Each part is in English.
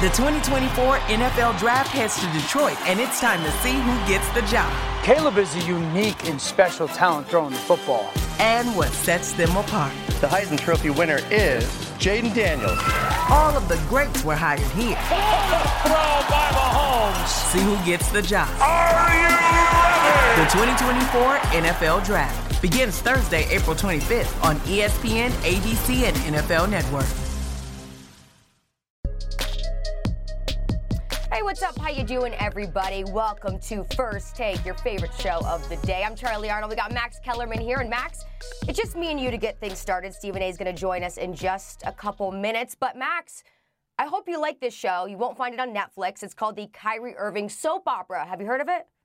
The 2024 NFL Draft heads to Detroit, and it's time to see who gets the job. Caleb is a unique and special talent throwing the football. And what sets them apart. The Heisman Trophy winner is Jaden Daniels. All of the greats were hired here. Throw by Mahomes. See who gets the job. Are you ready? The 2024 NFL Draft begins Thursday, April 25th on ESPN, ABC, and NFL Network. Hey, what's up? How you doing, everybody? Welcome to First Take, your favorite show of the day. I'm Charlie Arnold. We got Max Kellerman here. And Max, it's just me and you to get things started. Stephen A is going to join us in just a couple minutes. But Max, I hope you like this show. You won't find it on Netflix. It's called the Kyrie Irving Soap Opera. Have you heard of it?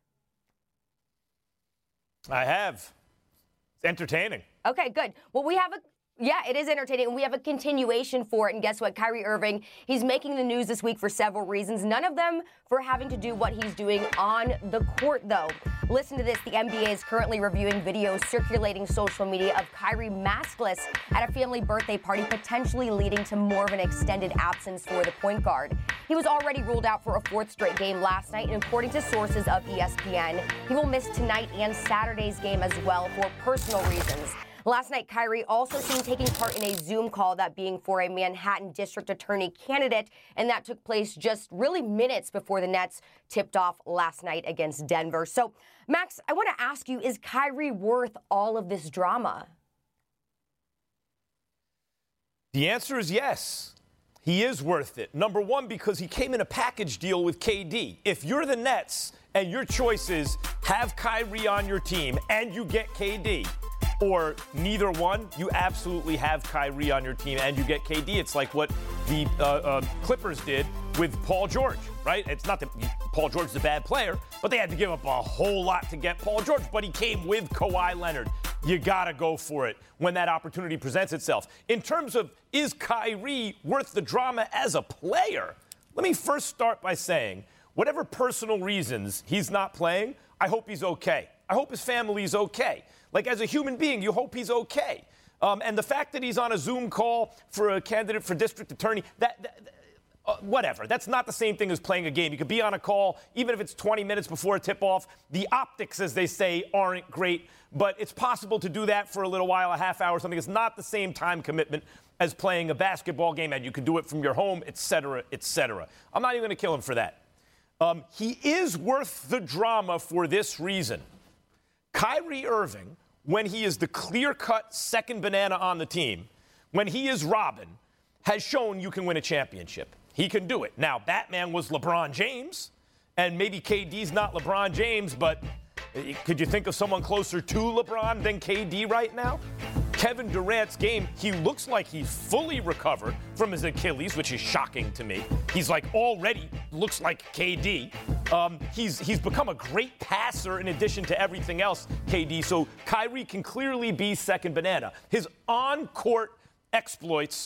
I have. It's entertaining. Okay, good. Well, yeah, it is entertaining. We have a continuation for it. And guess what? Kyrie Irving, he's making the news this week for several reasons. None of them for having to do what he's doing on the court, though. Listen to this. The NBA is currently reviewing videos circulating social media of Kyrie maskless at a family birthday party, potentially leading to more of an extended absence for the point guard. He was already ruled out for a fourth straight game last night, and according to sources of ESPN, he will miss tonight and Saturday's game as well for personal reasons. Last night, Kyrie also seen taking part in a Zoom call, that being for a Manhattan District Attorney candidate, and that took place just really minutes before the Nets tipped off last night against Denver. So, Max, I want to ask you, is Kyrie worth all of this drama? The answer is yes. He is worth it. Number one, because he came in a package deal with KD. If you're the Nets and your choice is have Kyrie on your team and you get KD, or neither one, you absolutely have Kyrie on your team and you get KD. It's like what the Clippers did with Paul George, right? It's not that Paul George is a bad player, but they had to give up a whole lot to get Paul George. But he came with Kawhi Leonard. You got to go for it when that opportunity presents itself. In terms of, is Kyrie worth the drama as a player? Let me first start by saying, whatever personal reasons he's not playing, I hope he's okay. I hope his family's okay. Like, as a human being, you hope he's okay. And the fact that he's on a Zoom call for a candidate for district attorney, whatever. That's not the same thing as playing a game. You could be on a call, even if it's 20 minutes before a tip-off. The optics, as they say, aren't great. But it's possible to do that for a little while, a half hour or something. It's not the same time commitment as playing a basketball game, and you can do it from your home, et cetera, et cetera. I'm not even going to kill him for that. He is worth the drama for this reason. Kyrie Irving, when he is the clear-cut second banana on the team, when he is Robin, has shown you can win a championship. He can do it. Now, Batman was LeBron James, and maybe KD's not LeBron James, but could you think of someone closer to LeBron than KD right now? Kevin Durant's game, he looks like he's fully recovered from his Achilles, which is shocking to me. He's like already looks like KD. He's become a great passer in addition to everything else, KD. So Kyrie can clearly be second banana. His on-court exploits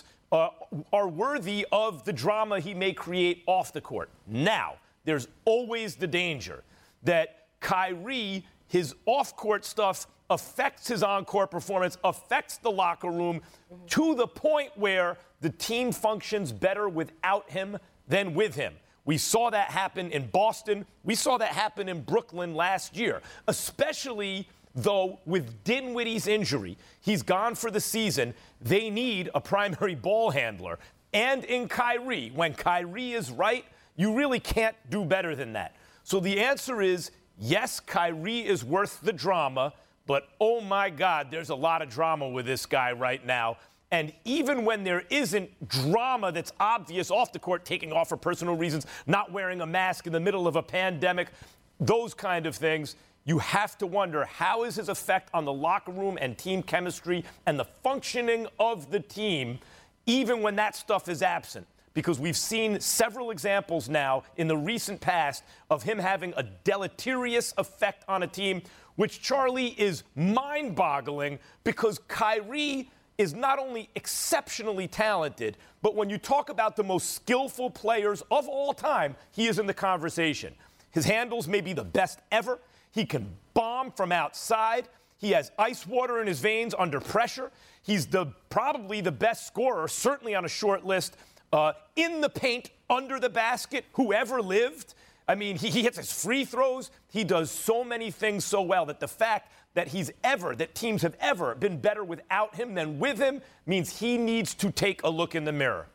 are worthy of the drama he may create off the court. Now, there's always the danger that Kyrie, his off-court stuff, affects his on-court performance, affects the locker room to the point where the team functions better without him than with him. We saw that happen in Boston. We saw that happen in Brooklyn last year, especially though with Dinwiddie's injury. He's gone for the season. They need a primary ball handler. And in Kyrie, when Kyrie is right, you really can't do better than that. So the answer is, yes, Kyrie is worth the drama, but oh my God, there's a lot of drama with this guy right now. And even when there isn't drama that's obvious off the court, taking off for personal reasons, not wearing a mask in the middle of a pandemic, those kind of things, you have to wonder, how is his effect on the locker room and team chemistry and the functioning of the team, even when that stuff is absent? Because we've seen several examples now in the recent past of him having a deleterious effect on a team, which, Charlie, is mind-boggling because Kyrie is not only exceptionally talented, but when you talk about the most skillful players of all time, he is in the conversation. His handles may be the best ever. He can bomb from outside. He has ice water in his veins under pressure. He's probably the best scorer, certainly on a short list in the paint, under the basket, whoever lived. I mean, he hits his free throws. He does so many things so well that the fact that teams have ever been better without him than with him means he needs to take a look in the mirror.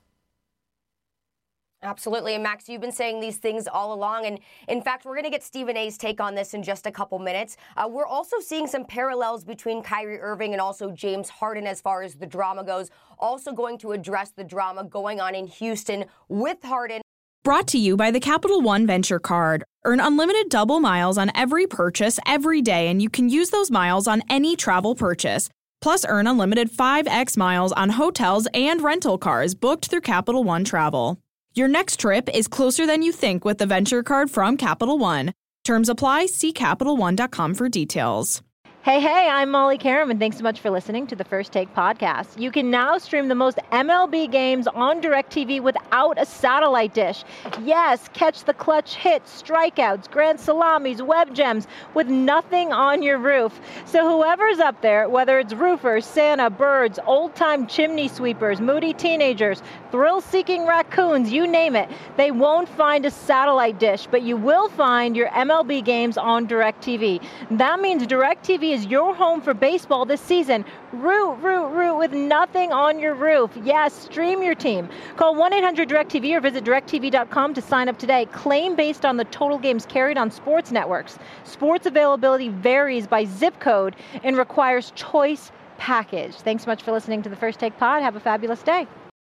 Absolutely. And Max, you've been saying these things all along. And in fact, we're going to get Stephen A's take on this in just a couple minutes. We're also seeing some parallels between Kyrie Irving and also James Harden as far as the drama goes. Also going to address the drama going on in Houston with Harden. Brought to you by the Capital One Venture Card. Earn unlimited double miles on every purchase every day, and you can use those miles on any travel purchase. Plus, earn unlimited 5x miles on hotels and rental cars booked through Capital One Travel. Your next trip is closer than you think with the Venture Card from Capital One. Terms apply. See CapitalOne.com for details. Hey, I'm Molly Karam, and thanks so much for listening to the First Take podcast. You can now stream the most MLB games on DirecTV without a satellite dish. Yes, catch the clutch hits, strikeouts, grand salamis, web gems with nothing on your roof. So whoever's up there, whether it's roofers, Santa, birds, old-time chimney sweepers, moody teenagers, thrill-seeking raccoons, you name it, they won't find a satellite dish, but you will find your MLB games on DirecTV. That means DirecTV is your home for baseball this season. Root with nothing on your roof. Yes, stream your team. Call 1-800-DirecTV or visit DirecTV.com to sign up today. Claim based on the total games carried on sports networks. Sports availability varies by zip code and requires choice package. Thanks so much for listening to the First Take Pod. Have a fabulous day.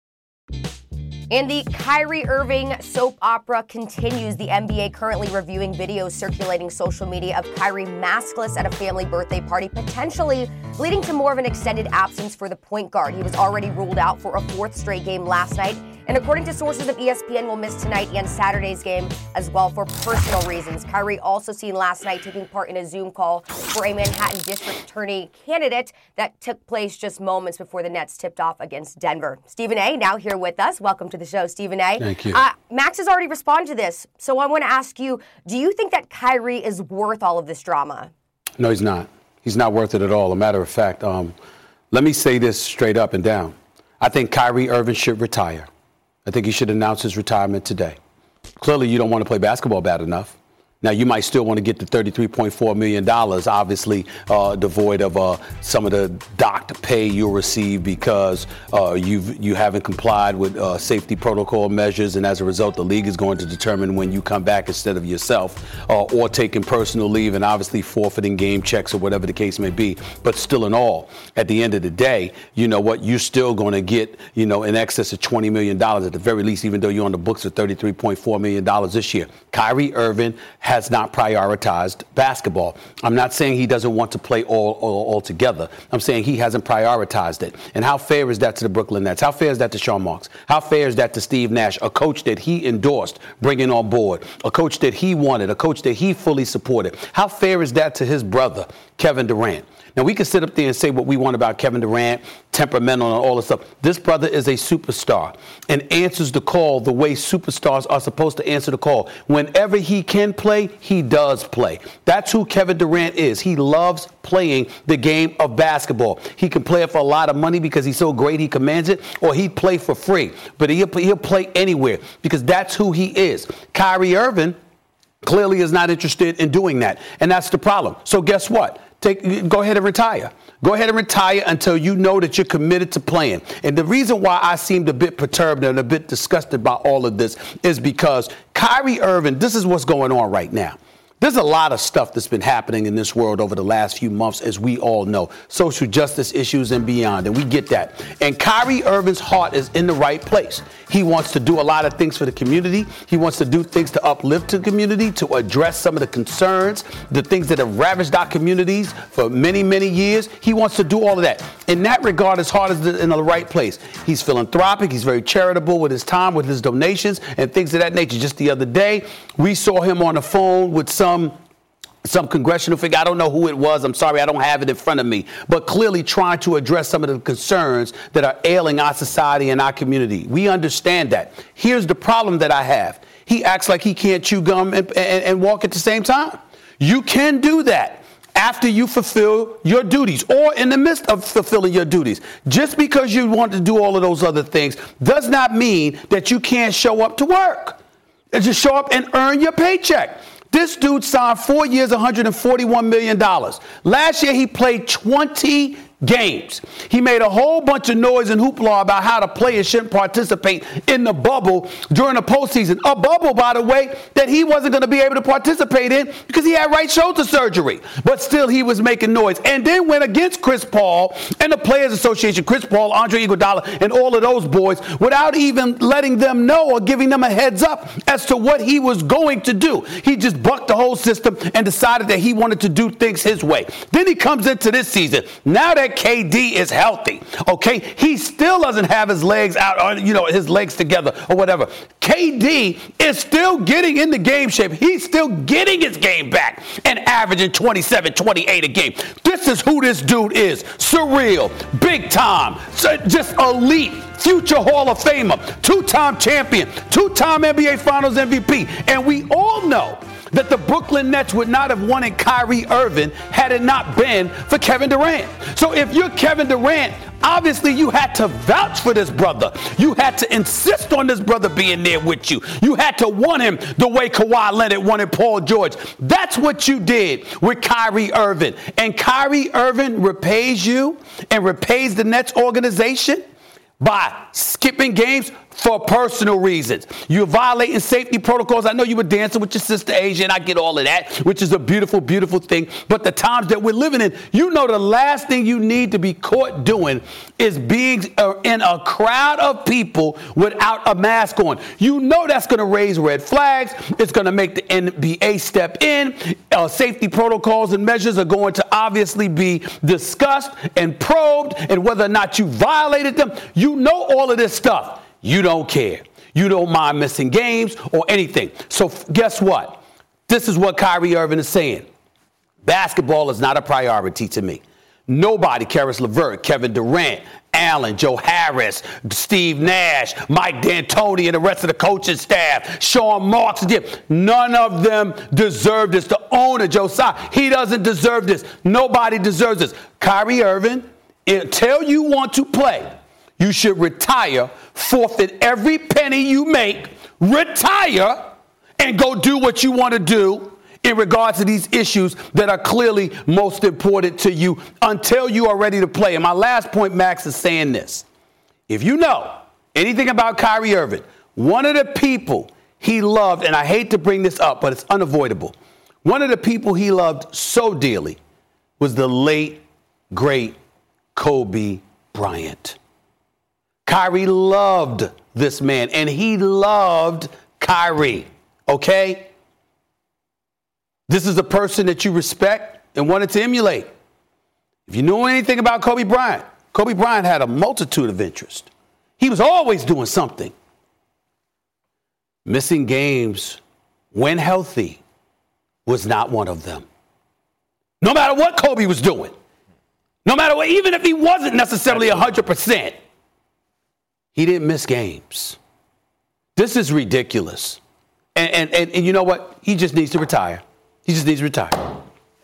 And the Kyrie Irving soap opera continues. The NBA currently reviewing videos circulating social media of Kyrie maskless at a family birthday party, potentially leading to more of an extended absence for the point guard. He was already ruled out for a fourth straight game last night. And according to sources of ESPN, will miss tonight and Saturday's game as well for personal reasons. Kyrie also seen last night taking part in a Zoom call for a Manhattan District Attorney candidate that took place just moments before the Nets tipped off against Denver. Stephen A. now here with us. Welcome to the show, Stephen A. Thank you. Max has already responded to this, so I want to ask you, do you think that Kyrie is worth all of this drama? No, he's not. He's not worth it at all. A matter of fact, let me say this straight up and down. I think Kyrie Irving should retire. I think he should announce his retirement today. Clearly, you don't want to play basketball bad enough. Now, you might still want to get the $33.4 million, obviously devoid of some of the docked pay you'll receive because you haven't complied with safety protocol measures, and as a result, the league is going to determine when you come back instead of yourself, or taking personal leave and obviously forfeiting game checks or whatever the case may be. But still in all, at the end of the day, you know what, you're still going to get, in excess of $20 million at the very least, even though you're on the books for $33.4 million this year. Kyrie Irving has not prioritized basketball. I'm not saying he doesn't want to play all together. I'm saying he hasn't prioritized it. And how fair is that to the Brooklyn Nets? How fair is that to Sean Marks? How fair is that to Steve Nash, a coach that he endorsed bringing on board, a coach that he wanted, a coach that he fully supported? How fair is that to his brother, Kevin Durant? Now, we can sit up there and say what we want about Kevin Durant, temperamental and all this stuff. This brother is a superstar and answers the call the way superstars are supposed to answer the call. Whenever he can play, he does play. That's who Kevin Durant is. He loves playing the game of basketball. He can play it for a lot of money because he's so great he commands it, or he'd play for free. But he'll play anywhere because that's who he is. Kyrie Irving clearly is not interested in doing that, and that's the problem. So guess what? Go ahead and retire. Go ahead and retire until you know that you're committed to playing. And the reason why I seemed a bit perturbed and a bit disgusted by all of this is because Kyrie Irving, this is what's going on right now. There's a lot of stuff that's been happening in this world over the last few months, as we all know. Social justice issues and beyond, and we get that. And Kyrie Irving's heart is in the right place. He wants to do a lot of things for the community. He wants to do things to uplift the community, to address some of the concerns, the things that have ravaged our communities for many, many years. He wants to do all of that. In that regard, his heart is in the right place. He's philanthropic. He's very charitable with his time, with his donations, and things of that nature. Just the other day, we saw him on the phone with some congressional figure. I don't know who it was. I'm sorry, I don't have it in front of me. But clearly trying to address some of the concerns that are ailing our society and our community. We understand that. Here's the problem that I have. He acts like he can't chew gum and walk at the same time. You can do that. after you fulfill your duties or in the midst of fulfilling your duties. Just because you want to do all of those other things does not mean that you can't show up to work. Just show up and earn your paycheck. This dude signed 4 years, $141 million. Last year, he played 20 games. He made a whole bunch of noise and hoopla about how the players shouldn't participate in the bubble during the postseason. A bubble, by the way, that he wasn't going to be able to participate in because he had right shoulder surgery. But still, he was making noise. And then went against Chris Paul and the Players Association, Chris Paul, Andre Iguodala, and all of those boys without even letting them know or giving them a heads up as to what he was going to do. He just bucked the whole system and decided that he wanted to do things his way. Then he comes into this season. Now that KD is healthy, okay? He still doesn't have his legs out, his legs together or whatever. KD is still getting into game shape. He's still getting his game back and averaging 27, 28 a game. This is who this dude is. Surreal, big time, just elite. Future Hall of Famer, two-time champion, two-time NBA Finals MVP. And we all know that the Brooklyn Nets would not have wanted Kyrie Irving had it not been for Kevin Durant. So if you're Kevin Durant, obviously you had to vouch for this brother. You had to insist on this brother being there with you. You had to want him the way Kawhi Leonard wanted Paul George. That's what you did with Kyrie Irving. And Kyrie Irving repays you and repays the Nets organization by skipping games for personal reasons. You're violating safety protocols. I know you were dancing with your sister Asia, and I get all of that, which is a beautiful, beautiful thing. But the times that we're living in, you know the last thing you need to be caught doing is being in a crowd of people without a mask on. You know that's going to raise red flags. It's going to make the NBA step in. Safety protocols and measures are going to obviously be discussed and probed, and whether or not you violated them, you know all of this stuff. You don't care. You don't mind missing games or anything. So guess what? This is what Kyrie Irving is saying. Basketball is not a priority to me. Nobody, Karis LeVert, Kevin Durant, Allen, Joe Harris, Steve Nash, Mike D'Antoni, and the rest of the coaching staff, Sean Marks, none of them deserve this. The owner, Joe Tsai, he doesn't deserve this. Nobody deserves this. Kyrie Irving, until you want to play, you should retire, forfeit every penny you make, retire, and go do what you want to do in regards to these issues that are clearly most important to you until you are ready to play. And my last point, Max, is saying this. If you know anything about Kyrie Irving, one of the people he loved, and I hate to bring this up, but it's unavoidable, one of the people he loved so dearly was the late, great Kobe Bryant. Kyrie loved this man, and he loved Kyrie, okay? This is a person that you respect and wanted to emulate. If you know anything about Kobe Bryant had a multitude of interests. He was always doing something. Missing games when healthy was not one of them. No matter what Kobe was doing, no matter what, even if he wasn't necessarily 100%, he didn't miss games. This is ridiculous. And you know what? He just needs to retire. He just needs to retire.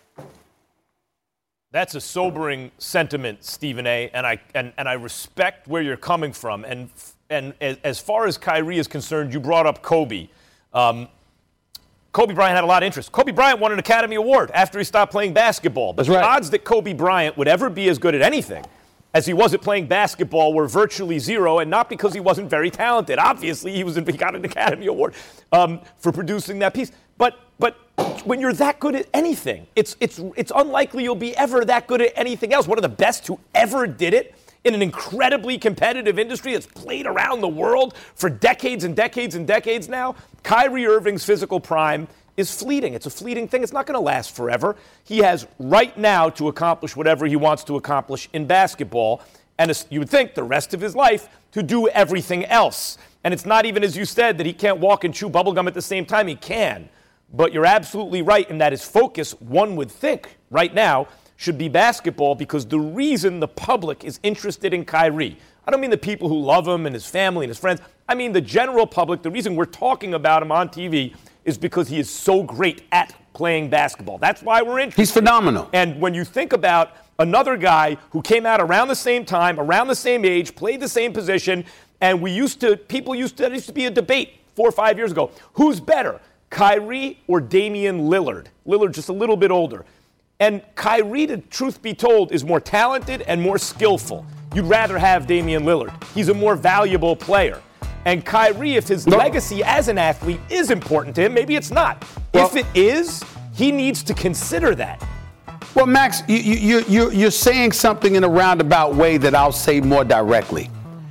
That's a sobering sentiment, Stephen A., and I respect where you're coming from. And as far as Kyrie is concerned, you brought up Kobe. Kobe Bryant had a lot of interest. Kobe Bryant won an Academy Award after he stopped playing basketball. But the odds that Kobe Bryant would ever be as good at anything as he was at playing basketball were virtually zero, and not because he wasn't very talented. Obviously, he got an Academy Award for producing that piece. But when you're that good at anything, it's unlikely you'll be ever that good at anything else. One of the best who ever did it in an incredibly competitive industry that's played around the world for decades and decades and decades now, Kyrie Irving's physical prime is fleeting. It's a fleeting thing. It's not going to last forever. He has right now to accomplish whatever he wants to accomplish in basketball, and you would think the rest of his life to do everything else. And it's not even, as you said, that he can't walk and chew bubblegum at the same time. He can. But you're absolutely right in that his focus, one would think, right now, should be basketball, because the reason the public is interested in Kyrie, I don't mean the people who love him and his family and his friends, I mean the general public, the reason we're talking about him on TV is because he is so great at playing basketball. That's why we're interested. He's phenomenal. And when you think about another guy who came out around the same time, around the same age, played the same position, and there used to be a debate 4 or 5 years ago. Who's better, Kyrie or Damian Lillard? Lillard just a little bit older. And Kyrie, the truth be told, is more talented and more skillful. You'd rather have Damian Lillard. He's a more valuable player. And Kyrie, if his legacy as an athlete is important to him, maybe it's not. Well, if it is, he needs to consider that. Well, Max, you're saying something in a roundabout way that I'll say more directly.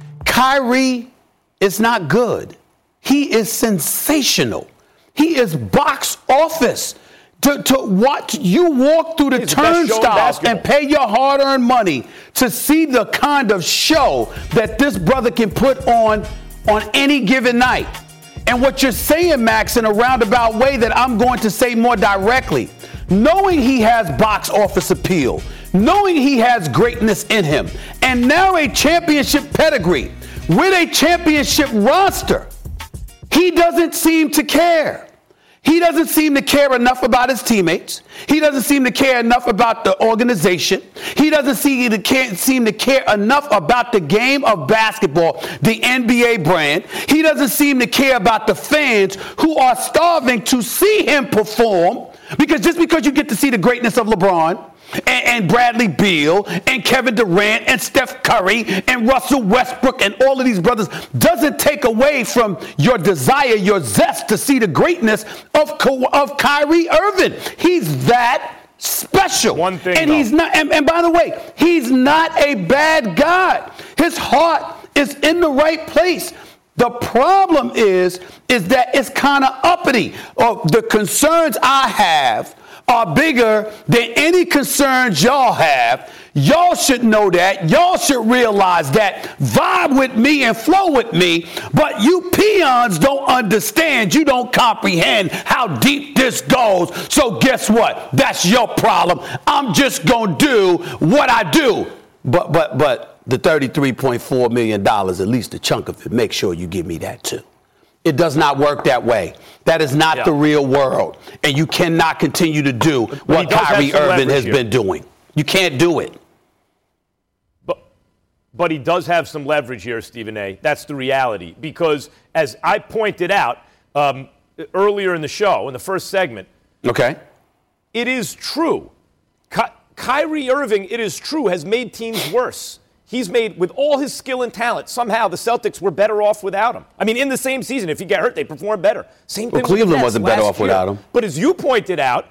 Kyrie is not good. He is sensational. He is box office. To watch you walk through the turnstiles and pay your hard-earned money to see the kind of show that this brother can put on any given night. And what you're saying, Max, in a roundabout way that I'm going to say more directly, knowing he has box office appeal, knowing he has greatness in him, and now a championship pedigree with a championship roster, he doesn't seem to care. He doesn't seem to care enough about his teammates. He doesn't seem to care enough about the organization. He doesn't seem to care enough about the game of basketball, the NBA brand. He doesn't seem to care about the fans who are starving to see him perform, because just because you get to see the greatness of LeBron and Bradley Beal and Kevin Durant and Steph Curry and Russell Westbrook and all of these brothers doesn't take away from your desire, your zest to see the greatness of Kyrie Irving. He's that special. One thing, and he's not. And by the way, he's not a bad guy. His heart is in the right place. The problem is that it's kind of uppity. The concerns I have are bigger than any concerns y'all have. Y'all should know that. Y'all should realize that. Vibe with me and flow with me. But you peons don't understand. You don't comprehend how deep this goes. So guess what? That's your problem. I'm just going to do what I do. But the $33.4 million, at least a chunk of it, make sure you give me that too. It does not work that way. That is not the real world. And you cannot continue to do what Kyrie Irving has been doing. You can't do it. But he does have some leverage here, Stephen A. That's the reality. Because as I pointed out earlier in the show, in the first segment, it is true. Kyrie Irving, it is true, has made teams worse. He's made, with all his skill and talent, somehow the Celtics were better off without him. I mean, in the same season, if he got hurt, they performed better. Same thing with Cleveland wasn't better off without him. But as you pointed out,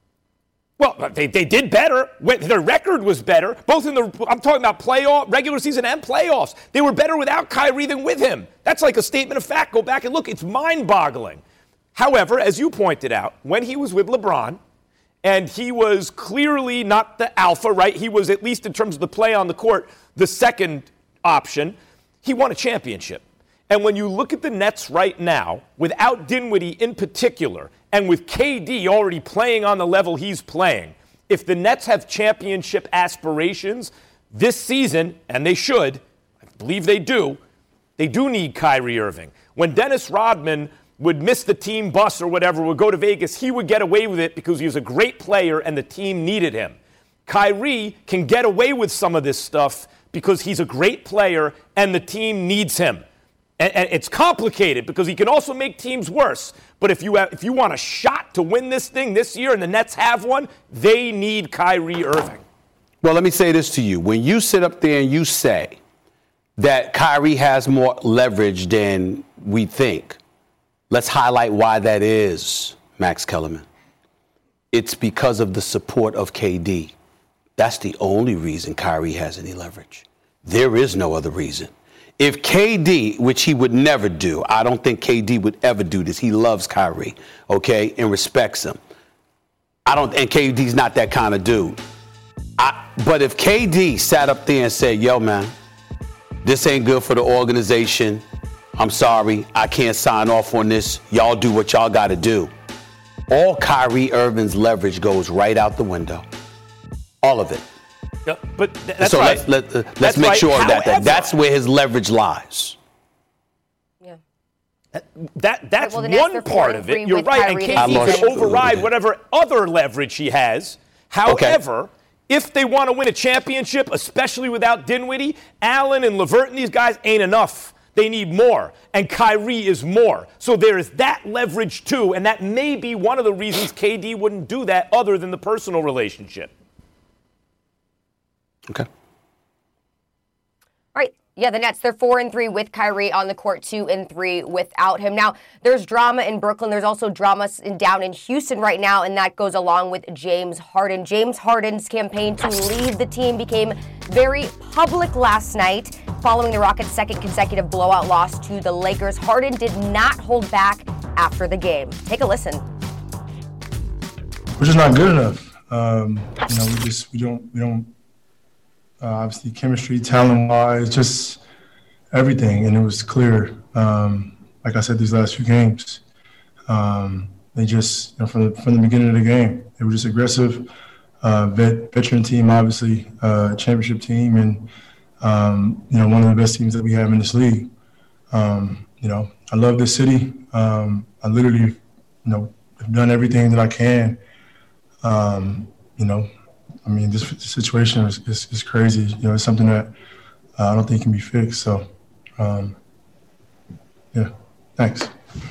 well, they did better. Their record was better. Both I'm talking about playoff, regular season and playoffs. They were better without Kyrie than with him. That's like a statement of fact. Go back and look. It's mind-boggling. However, as you pointed out, when he was with LeBron, and he was clearly not the alpha, right? He was, at least in terms of the play on the court, the second option. He won a championship. And when you look at the Nets right now, without Dinwiddie in particular, and with KD already playing on the level he's playing, if the Nets have championship aspirations this season, and they should, I believe they do need Kyrie Irving. When Dennis Rodman would miss the team bus or whatever, would go to Vegas, he would get away with it because he was a great player and the team needed him. Kyrie can get away with some of this stuff because he's a great player and the team needs him. And it's complicated because he can also make teams worse. But if you want a shot to win this thing this year, and the Nets have one, they need Kyrie Irving. Well, let me say this to you. When you sit up there and you say that Kyrie has more leverage than we think, let's highlight why that is, Max Kellerman. It's because of the support of KD. That's the only reason Kyrie has any leverage. There is no other reason. If KD, which he would never do, I don't think KD would ever do this. He loves Kyrie, okay, and respects him. And KD's not that kind of dude. But if KD sat up there and said, yo, man, this ain't good for the organization. I'm sorry, I can't sign off on this. Y'all do what y'all got to do. All Kyrie Irving's leverage goes right out the window. All of it. Yeah, but that's so right. let's make sure of that. That's where his leverage lies. Yeah. That's one part of it. You're right, and KD can override whatever other leverage he has. However, if they want to win a championship, especially without Dinwiddie, Allen and LeVert and these guys ain't enough. They need more, and Kyrie is more. So there is that leverage too, and that may be one of the reasons KD wouldn't do that other than the personal relationship. Okay. All right. Yeah, the Nets, they're 4-3 with Kyrie on the court, 2-3 without him. Now, there's drama in Brooklyn. There's also drama down in Houston right now, and that goes along with James Harden. James Harden's campaign to leave the team became very public last night following the Rockets' second consecutive blowout loss to the Lakers. Harden did not hold back after the game. Take a listen. We're just not good enough. We don't. Obviously, chemistry, talent-wise, just everything. And it was clear, like I said, these last few games. They just, from the beginning of the game, they were just aggressive. Veteran team, obviously, championship team, and, one of the best teams that we have in this league. I love this city. I literally, have done everything that I can, this situation is crazy. It's something that I don't think can be fixed. So, thanks.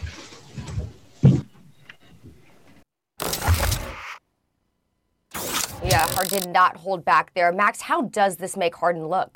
Yeah, Harden did not hold back there. Max, how does this make Harden look?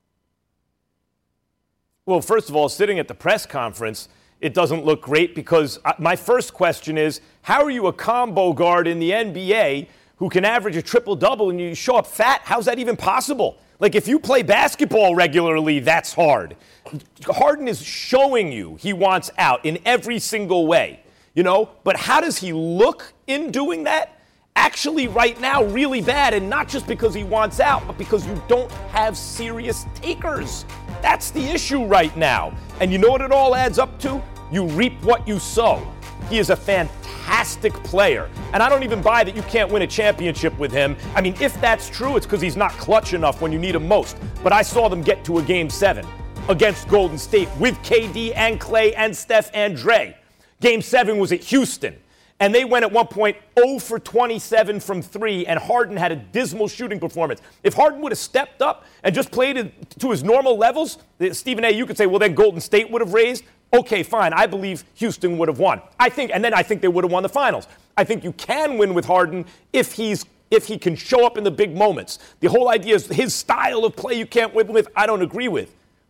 Well, first of all, sitting at the press conference, it doesn't look great because my first question is, how are you a combo guard in the NBA who can average a triple-double and you show up fat? How's that even possible? Like, if you play basketball regularly, that's hard. Harden is showing you he wants out in every single way, But how does he look in doing that? Actually, right now, really bad, and not just because he wants out, but because you don't have serious takers. That's the issue right now. And you know what it all adds up to? You reap what you sow. He is a fantastic player. And I don't even buy that you can't win a championship with him. I mean, if that's true, it's because he's not clutch enough when you need him most. But I saw them get to a Game 7 against Golden State with KD and Clay and Steph and Dre. Game 7 was at Houston. And they went at one point 0 for 27 from 3, and Harden had a dismal shooting performance. If Harden would have stepped up and just played to his normal levels, Stephen A., you could say, well, then Golden State would have raised. Okay, fine. I believe Houston would have won. I think they would have won the finals. I think you can win with Harden if he can show up in the big moments. The whole idea is his style of play you can't win with, I don't agree with.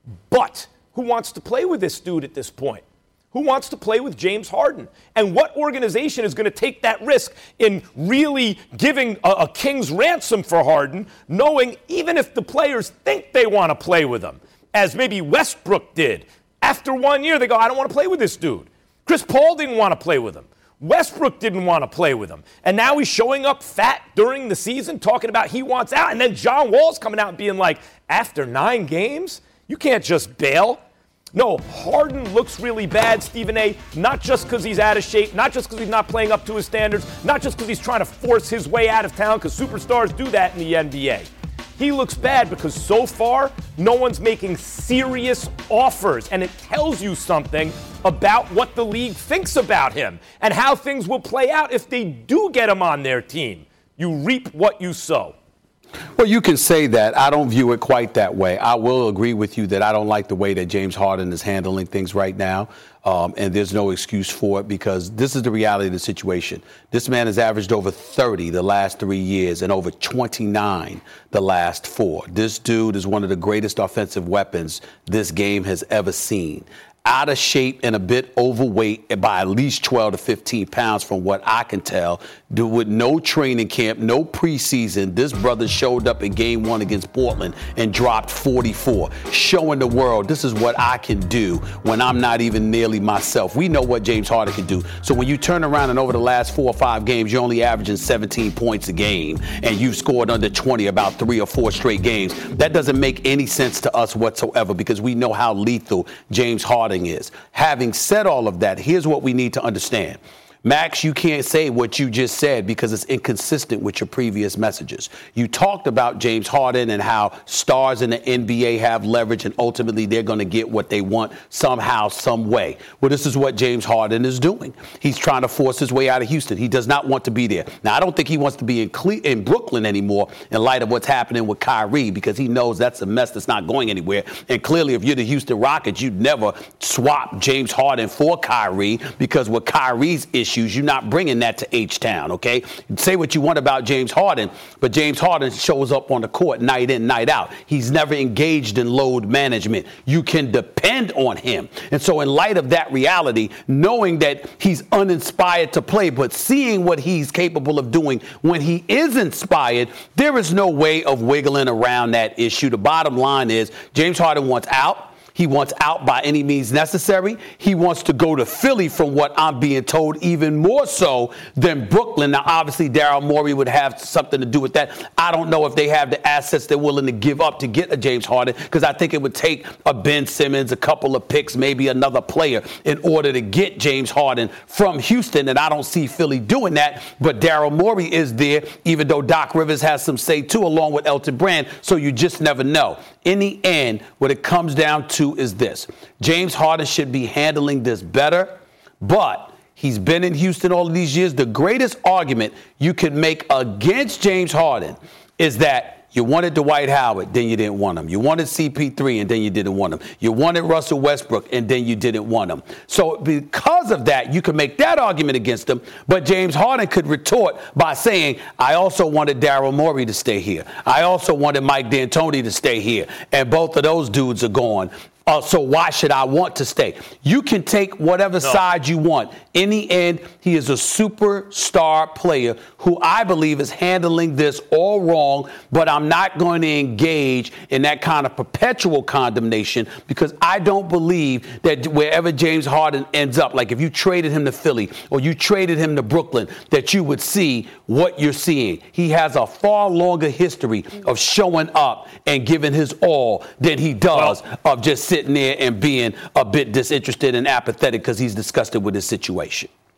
But who wants to play with this dude at this point? Who wants to play with James Harden? And what organization is going to take that risk in really giving a king's ransom for Harden, knowing even if the players think they want to play with him, as maybe Westbrook did? After 1 year, they go, I don't want to play with this dude. Chris Paul didn't want to play with him. Westbrook didn't want to play with him. And now he's showing up fat during the season, talking about he wants out. And then John Wall's coming out and being like, after 9 games, you can't just bail. No, Harden looks really bad, Stephen A., not just because he's out of shape, not just because he's not playing up to his standards, not just because he's trying to force his way out of town, because superstars do that in the NBA. He looks bad because so far, no one's making serious offers, and it tells you something about what the league thinks about him and how things will play out if they do get him on their team. You reap what you sow. Well, you can say that. I don't view it quite that way. I will agree with you that I don't like the way that James Harden is handling things right now. And there's no excuse for it because this is the reality of the situation. This man has averaged over 30 the last 3 years and over 29 the last 4. This dude is one of the greatest offensive weapons this game has ever seen. Out of shape and a bit overweight by at least 12 to 15 pounds from what I can tell. With no training camp, no preseason, this brother showed up in game 1 against Portland and dropped 44, showing the world this is what I can do when I'm not even nearly myself. We know what James Harden can do. So when you turn around and over the last 4 or 5 games, you're only averaging 17 points a game and you've scored under 20 about 3 or 4 straight games. That doesn't make any sense to us whatsoever because we know how lethal James Harden is. Having said all of that, here's what we need to understand. Max, you can't say what you just said because it's inconsistent with your previous messages. You talked about James Harden and how stars in the NBA have leverage and ultimately they're going to get what they want somehow, some way. Well, this is what James Harden is doing. He's trying to force his way out of Houston. He does not want to be there. Now, I don't think he wants to be in Brooklyn anymore in light of what's happening with Kyrie because he knows that's a mess that's not going anywhere. And clearly, if you're the Houston Rockets, you'd never swap James Harden for Kyrie because with Kyrie's issues, you're not bringing that to H-Town, okay? Say what you want about James Harden, but James Harden shows up on the court night in, night out. He's never engaged in load management. You can depend on him. And so in light of that reality, knowing that he's uninspired to play, but seeing what he's capable of doing when he is inspired, there is no way of wiggling around that issue. The bottom line is James Harden wants out. He wants out by any means necessary. He wants to go to Philly from what I'm being told, even more so than Brooklyn. Now, obviously, Daryl Morey would have something to do with that. I don't know if they have the assets they're willing to give up to get a James Harden, because I think it would take a Ben Simmons, a couple of picks, maybe another player in order to get James Harden from Houston, and I don't see Philly doing that. But Daryl Morey is there, even though Doc Rivers has some say, too, along with Elton Brand, so you just never know. In the end, what it comes down to is this. James Harden should be handling this better, but he's been in Houston all of these years. The greatest argument you can make against James Harden is that you wanted Dwight Howard, then you didn't want him. You wanted CP3, and then you didn't want him. You wanted Russell Westbrook, and then you didn't want him. So because of that, you can make that argument against him, but James Harden could retort by saying, I also wanted Daryl Morey to stay here. I also wanted Mike D'Antoni to stay here, and both of those dudes are gone. So why should I want to stay? You can take whatever side you want. In the end, he is a superstar player who I believe is handling this all wrong, but I'm not going to engage in that kind of perpetual condemnation because I don't believe that wherever James Harden ends up, like if you traded him to Philly or you traded him to Brooklyn, that you would see what you're seeing. He has a far longer history of showing up and giving his all than he does of just sitting there and being a bit disinterested and apathetic because he's disgusted with his situation.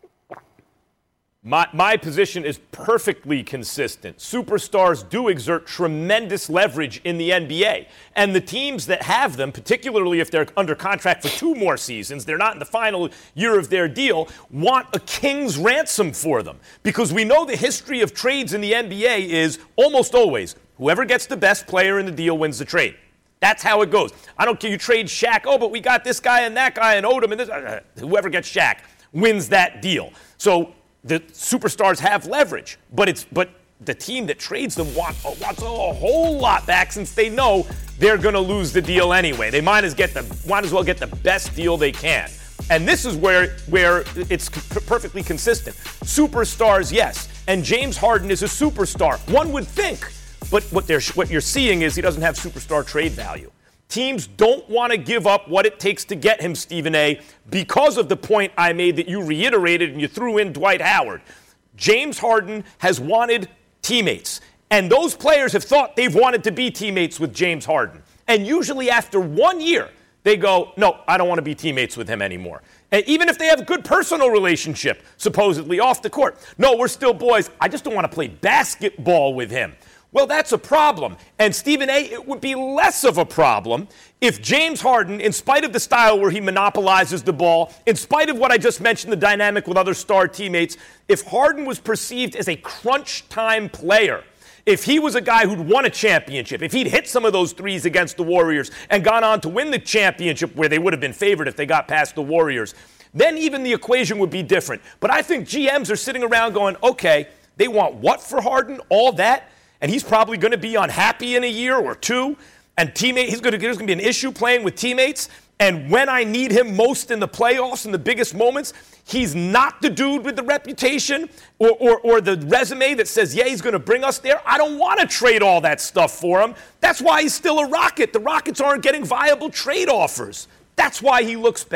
My position is perfectly consistent. Superstars do exert tremendous leverage in the NBA. And the teams that have them, particularly if they're under contract for 2 more seasons, they're not in the final year of their deal, want a king's ransom for them. Because we know the history of trades in the NBA is almost always whoever gets the best player in the deal wins the trade. That's how it goes. I don't care. You trade Shaq. Oh, but we got this guy and that guy and Odom and this. Whoever gets Shaq wins that deal. So the superstars have leverage, but the team that trades them wants a whole lot back since they know they're going to lose the deal anyway. They might as well get the best deal they can. And this is where it's perfectly consistent. Superstars, yes, and James Harden is a superstar. One would think. But what you're seeing is he doesn't have superstar trade value. Teams don't want to give up what it takes to get him, Stephen A., because of the point I made that you reiterated and you threw in Dwight Howard. James Harden has wanted teammates, and those players have thought they've wanted to be teammates with James Harden. And usually after 1 year, they go, no, I don't want to be teammates with him anymore. And even if they have a good personal relationship, supposedly off the court. No, we're still boys. I just don't want to play basketball with him. Well, that's a problem. And Stephen A., it would be less of a problem if James Harden, in spite of the style where he monopolizes the ball, in spite of what I just mentioned, the dynamic with other star teammates, if Harden was perceived as a crunch time player, if he was a guy who'd won a championship, if he'd hit some of those threes against the Warriors and gone on to win the championship where they would have been favored if they got past the Warriors, then even the equation would be different. But I think GMs are sitting around going, okay, they want what for Harden? All that? And he's probably going to be unhappy in a year or 2. And there's going to be an issue playing with teammates. And when I need him most in the playoffs, in the biggest moments, he's not the dude with the reputation or the resume that says, yeah, he's going to bring us there. I don't want to trade all that stuff for him. That's why he's still a Rocket. The Rockets aren't getting viable trade offers. That's why he looks bad.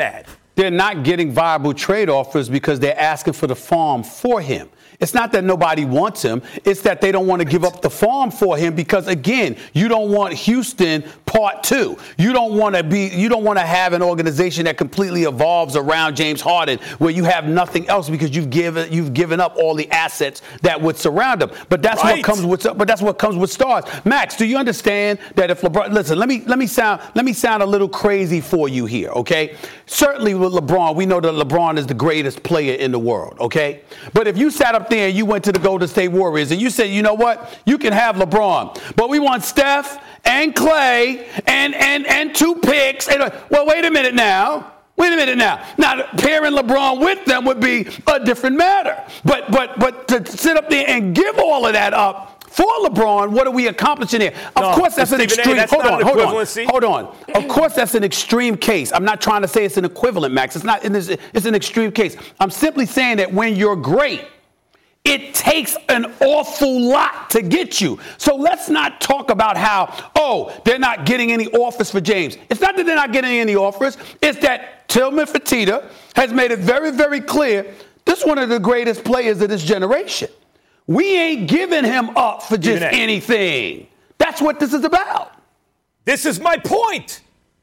they're not getting viable trade offers because they're asking for the farm for him. It's not that nobody wants him. It's that they don't want to give up the farm for him because, again, you don't want Houston part two. You don't want to have an organization that completely evolves around James Harden where you have nothing else because you've given up all the assets that would surround him. But that's what comes with stars. Max, do you understand that if LeBron, listen, let me sound a little crazy for you here, okay? Certainly with LeBron, we know that LeBron is the greatest player in the world, okay? But if you sat up there and you went to the Golden State Warriors and you said, you know what, you can have LeBron, but we want Steph and Clay and 2 picks. Well, wait a minute now. Now, pairing LeBron with them would be a different matter. But to sit up there and give all of that up for LeBron, what are we accomplishing here? Of course, that's an extreme. Hold on. Of course, that's an extreme case. I'm not trying to say it's an equivalent, Max. It's not. It's an extreme case. I'm simply saying that when you're great, it takes an awful lot to get you. So let's not talk about how, they're not getting any offers for James. It's not that they're not getting any offers. It's that Tillman Fertitta has made it very, very clear this is one of the greatest players of this generation. We ain't giving him up for just anything. That's what this is about. This is my point.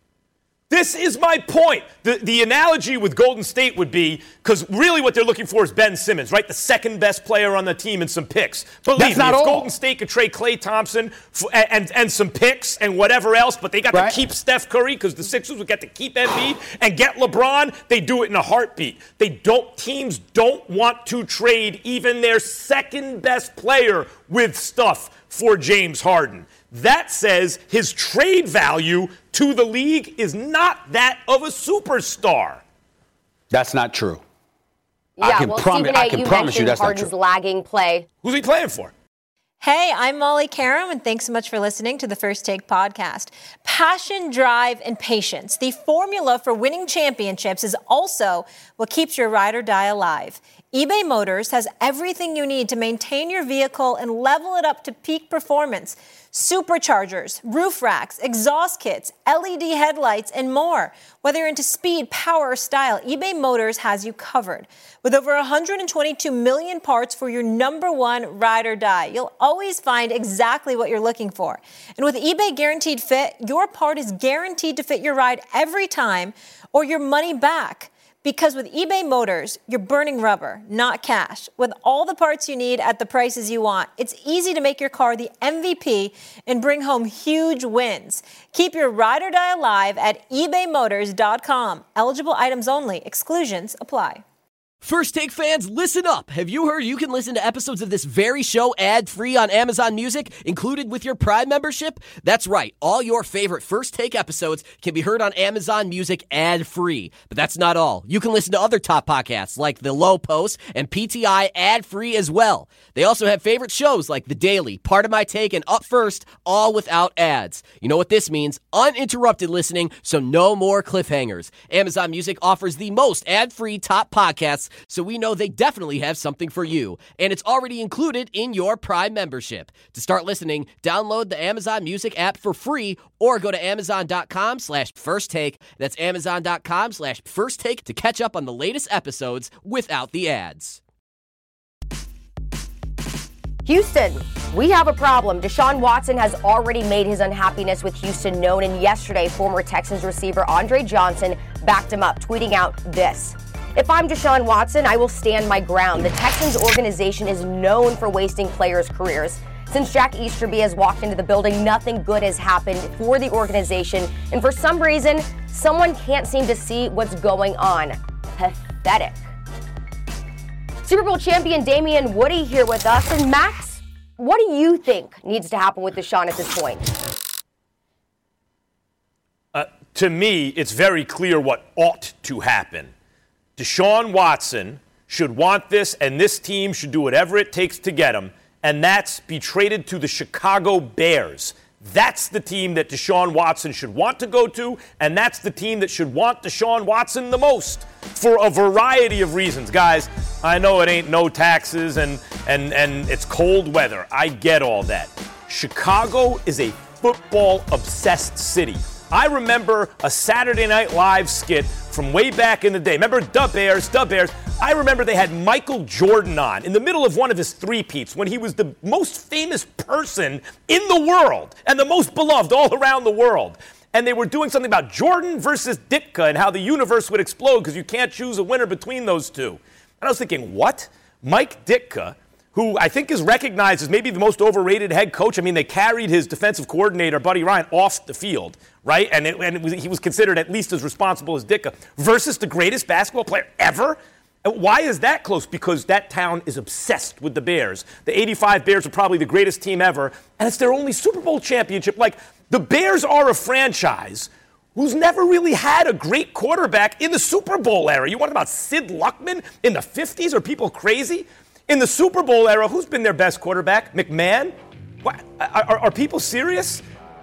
The analogy with Golden State would be, because really what they're looking for is Ben Simmons, right? The second best player on the team and some picks. Believe me, if Golden State could trade Klay Thompson and some picks and whatever else, but they got to keep Steph Curry because the Sixers would get to keep Embiid and get LeBron, they do it in a heartbeat. Teams don't want to trade even their second best player with stuff for James Harden. That says his trade value to the league is not that of a superstar. That's not true. Yeah, I can promise you that's not true. Harden's lagging play. Who's he playing for? Hey, I'm Molly Karam, and thanks so much for listening to the First Take podcast. Passion, drive, and patience. The formula for winning championships is also what keeps your ride or die alive. eBay Motors has everything you need to maintain your vehicle and level it up to peak performance. Superchargers, roof racks, exhaust kits, LED headlights, and more. Whether you're into speed, power, or style, eBay Motors has you covered. With over 122 million parts for your number one ride or die, you'll always find exactly what you're looking for. And with eBay Guaranteed Fit, your part is guaranteed to fit your ride every time or your money back. Because with eBay Motors, you're burning rubber, not cash. With all the parts you need at the prices you want, it's easy to make your car the MVP and bring home huge wins. Keep your ride or die alive at ebaymotors.com. Eligible items only. Exclusions apply. First Take fans, listen up. Have you heard you can listen to episodes of this very show ad-free on Amazon Music, included with your Prime membership? That's right. All your favorite First Take episodes can be heard on Amazon Music ad-free. But that's not all. You can listen to other top podcasts like The Low Post and PTI ad-free as well. They also have favorite shows like The Daily, Part of My Take, and Up First, all without ads. You know what this means? Uninterrupted listening, so no more cliffhangers. Amazon Music offers the most ad-free top podcasts, so we know they definitely have something for you. And it's already included in your Prime membership. To start listening, download the Amazon Music app for free or go to amazon.com/firsttake. That's amazon.com/firsttake to catch up on the latest episodes without the ads. Houston, we have a problem. Deshaun Watson has already made his unhappiness with Houston known, and yesterday, former Texans receiver Andre Johnson backed him up, tweeting out this. If I'm Deshaun Watson, I will stand my ground. The Texans organization is known for wasting players' careers. Since Jack Easterby has walked into the building, nothing good has happened for the organization. And for some reason, someone can't seem to see what's going on. Pathetic. Super Bowl champion Damien Woody here with us. And Max, what do you think needs to happen with Deshaun at this point? To me, it's very clear what ought to happen. Deshaun Watson should want this, and this team should do whatever it takes to get him, and that's be traded to the Chicago Bears. That's the team that Deshaun Watson should want to go to, and that's the team that should want Deshaun Watson the most for a variety of reasons. Guys, I know it ain't no taxes and it's cold weather. I get all that. Chicago is a football-obsessed city. I remember a Saturday Night Live skit from way back in the day. Remember Da Bears? I remember they had Michael Jordan on in the middle of one of his three-peats when he was the most famous person in the world and the most beloved all around the world. And they were doing something about Jordan versus Ditka and how the universe would explode because you can't choose a winner between those two. And I was thinking, what? Mike Ditka, who I think is recognized as maybe the most overrated head coach. I mean, they carried his defensive coordinator, Buddy Ryan, off the field, right? And he was considered at least as responsible as Ditka, versus the greatest basketball player ever. Why is that close? Because that town is obsessed with the Bears. The 85 Bears are probably the greatest team ever, and it's their only Super Bowl championship. Like, the Bears are a franchise who's never really had a great quarterback in the Super Bowl era. You want about Sid Luckman in the 50s? Are people crazy? In the Super Bowl era, who's been their best quarterback? McMahon? What? Are people serious?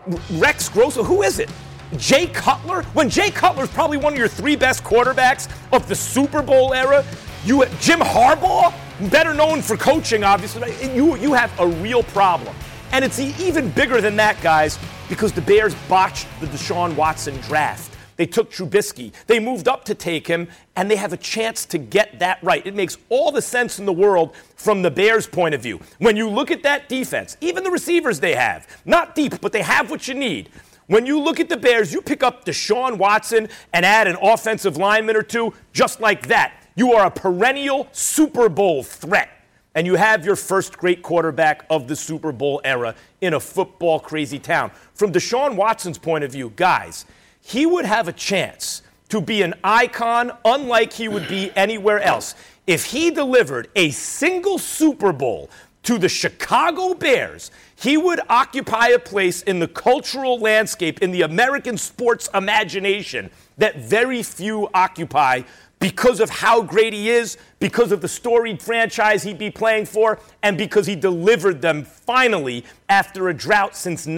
Rex Grossman? Who is it? Jay Cutler? When Jay Cutler's probably one of your three best quarterbacks of the Super Bowl era, Jim Harbaugh, better known for coaching, obviously, you have a real problem. And it's even bigger than that, guys, because the Bears botched the Deshaun Watson draft. They took Trubisky. They moved up to take him, and they have a chance to get that right. It makes all the sense in the world from the Bears' point of view. When you look at that defense, even the receivers they have, not deep, but they have what you need. When you look at the Bears, you pick up Deshaun Watson and add an offensive lineman or two, just like that. You are a perennial Super Bowl threat. And you have your first great quarterback of the Super Bowl era in a football-crazy town. From Deshaun Watson's point of view, guys, he would have a chance to be an icon unlike he would be anywhere else. If he delivered a single Super Bowl to the Chicago Bears, he would occupy a place in the cultural landscape, in the American sports imagination, that very few occupy because of how great he is, because of the storied franchise he'd be playing for, and because he delivered them finally after a drought since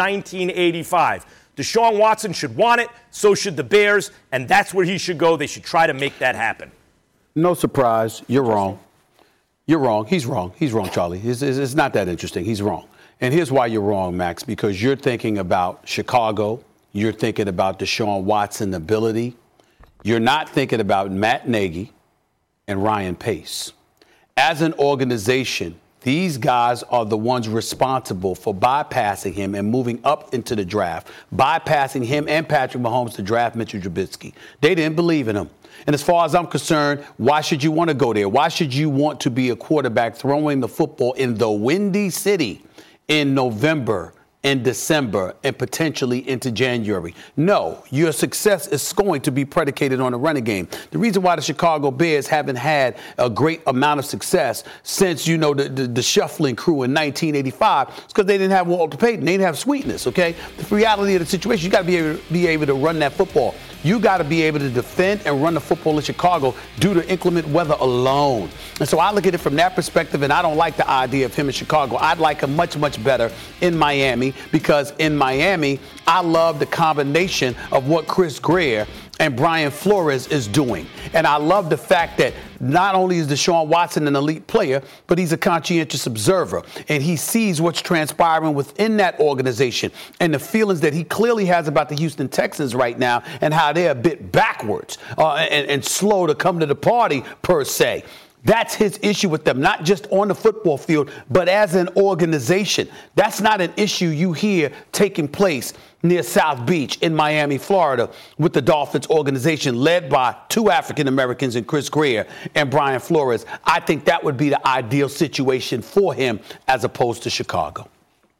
1985. Deshaun Watson should want it, so should the Bears, and that's where he should go. They should try to make that happen. No surprise, you're wrong. You're wrong. He's wrong. He's wrong, Charlie. It's not that interesting. He's wrong. And here's why you're wrong, Max, because you're thinking about Chicago. You're thinking about Deshaun Watson's ability. You're not thinking about Matt Nagy and Ryan Pace. As an organization, these guys are the ones responsible for bypassing him and moving up into the draft, bypassing him and Patrick Mahomes to draft Mitchell Trubisky. They didn't believe in him. And as far as I'm concerned, why should you want to go there? Why should you want to be a quarterback throwing the football in the Windy City in November, in December, and potentially into January? No, your success is going to be predicated on a running game. The reason why the Chicago Bears haven't had a great amount of success since, the shuffling crew in 1985 is because they didn't have Walter Payton. They didn't have sweetness, okay? The reality of the situation, you got to be able to run that football. You got to be able to defend and run the football in Chicago due to inclement weather alone. And so I look at it from that perspective, and I don't like the idea of him in Chicago. I'd like him much, much better in Miami, because in Miami, I love the combination of what Chris Grier and Brian Flores is doing. And I love the fact that not only is Deshaun Watson an elite player, but he's a conscientious observer. And he sees what's transpiring within that organization and the feelings that he clearly has about the Houston Texans right now and how they're a bit backwards and slow to come to the party, per se. That's his issue with them, not just on the football field, but as an organization. That's not an issue you hear taking place near South Beach in Miami, Florida, with the Dolphins organization led by two African Americans in Chris Grier and Brian Flores. I think that would be the ideal situation for him as opposed to Chicago.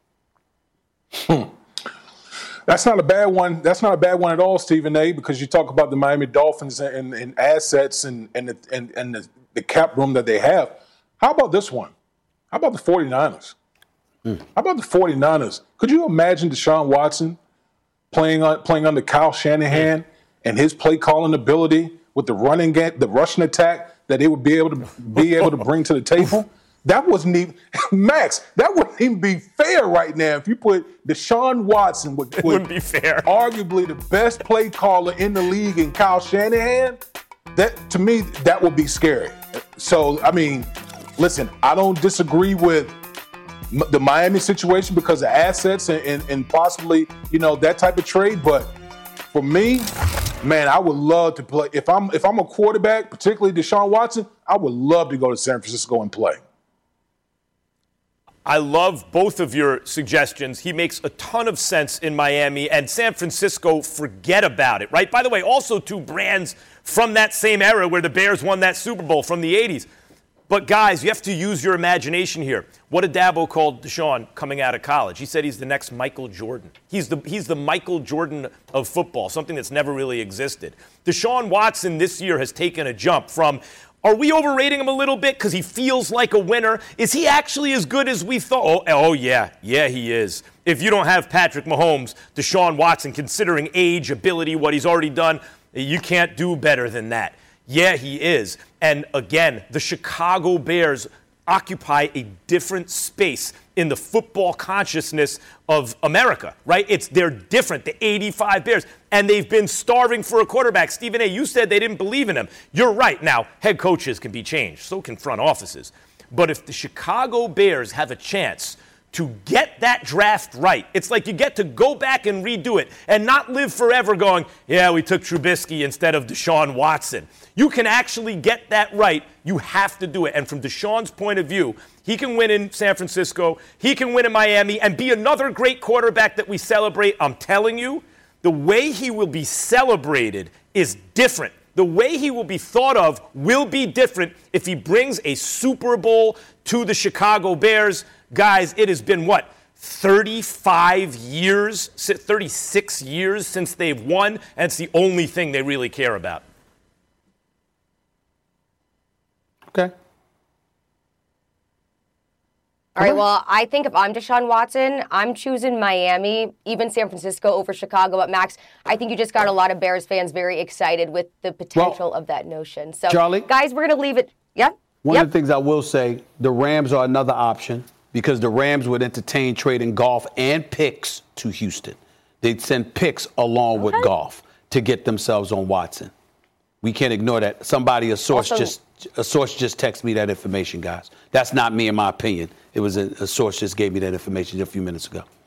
That's not a bad one. That's not a bad one at all, Stephen A., because you talk about the Miami Dolphins and assets and the cap room that they have. How about this one? How about the 49ers? How about the 49ers? Could you imagine Deshaun Watson playing under Kyle Shanahan and his play calling ability with the running game, the rushing attack that they would be able to bring to the table? That wasn't even Max. That wouldn't even be fair right now if you put Deshaun Watson with wouldn't be fair. Arguably the best play caller in the league in Kyle Shanahan. That, to me, that would be scary. So, I mean, listen, I don't disagree with the Miami situation because of assets and possibly, that type of trade. But for me, man, I would love to play. If I'm a quarterback, particularly Deshaun Watson, I would love to go to San Francisco and play. I love both of your suggestions. He makes a ton of sense in Miami, and San Francisco, forget about it, right? By the way, also two brands from that same era where the Bears won that Super Bowl from the 80s. But, guys, you have to use your imagination here. What did Dabo call Deshaun coming out of college? He said he's the next Michael Jordan. He's the Michael Jordan of football, something that's never really existed. Deshaun Watson this year has taken a jump from, are we overrating him a little bit because he feels like a winner? Is he actually as good as we thought? Oh, yeah. Yeah, he is. If you don't have Patrick Mahomes, Deshaun Watson, considering age, ability, what he's already done, you can't do better than that. Yeah, he is. And again, the Chicago Bears occupy a different space in the football consciousness of America, right? They're different, the 85 Bears, and they've been starving for a quarterback. Stephen A., you said they didn't believe in him. You're right. Now, head coaches can be changed. So can front offices. But if the Chicago Bears have a chance to get that draft right, it's like you get to go back and redo it and not live forever going, yeah, we took Trubisky instead of Deshaun Watson. You can actually get that right. You have to do it. And from Deshaun's point of view, he can win in San Francisco, he can win in Miami, and be another great quarterback that we celebrate. I'm telling you, the way he will be celebrated is different. The way he will be thought of will be different if he brings a Super Bowl to the Chicago Bears. Guys, it has been, 36 years since they've won, and it's the only thing they really care about. Okay. All right, well, I think if I'm Deshaun Watson, I'm choosing Miami, even San Francisco over Chicago. But, Max, I think you just got a lot of Bears fans very excited with the potential of that notion. So, Charlie, guys, we're going to leave it. Yeah? One of the things I will say, the Rams are another option because the Rams would entertain trading Goff and picks to Houston. They'd send picks along with Goff to get themselves on Watson. We can't ignore that. A source just texted me that information, guys. That's not me in my opinion. It was a source just gave me that information a few minutes ago.